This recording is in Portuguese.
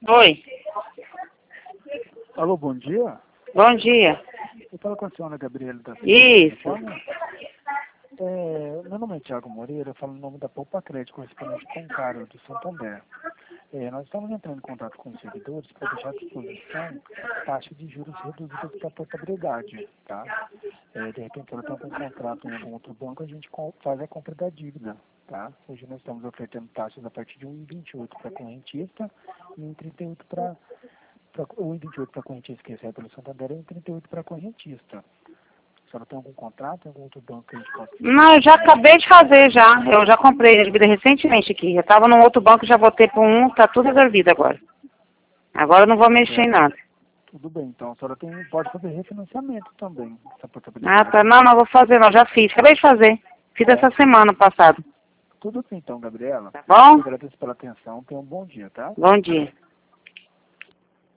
Oi. Alô, bom dia. Bom dia. Eu falo com a senhora Gabriela da Isso. Meu nome é Thiago Moreira, eu falo no nome da Poupa Crédito, correspondente com o Caro do Santander. Nós estamos entrando em contato com os servidores para deixar à disposição taxa de juros reduzidas para a portabilidade, tá? De repente, ela está com um contrato em algum outro banco, a gente faz a compra da dívida, tá? Hoje nós estamos ofertando taxas a partir de 1,28 para correntista e 1,38 para 1,28 para correntista que recebe pelo Santander e 1,38 para correntista. A senhora tem algum contrato em algum outro banco que a gente possa... Não, eu já acabei de fazer já. Eu já comprei a dívida recentemente aqui. Eu estava num outro banco, já voltei para um, tá tudo resolvido agora. Agora eu não vou mexer em nada. Tudo bem, então a senhora pode fazer refinanciamento também, essa portabilidade. Ah, tá. Não vou fazer não, já fiz. Acabei de fazer. Fiz essa semana passada. Tudo bem então, Gabriela. Tá bom? Eu agradeço pela atenção, tenha um bom dia, tá? Bom dia.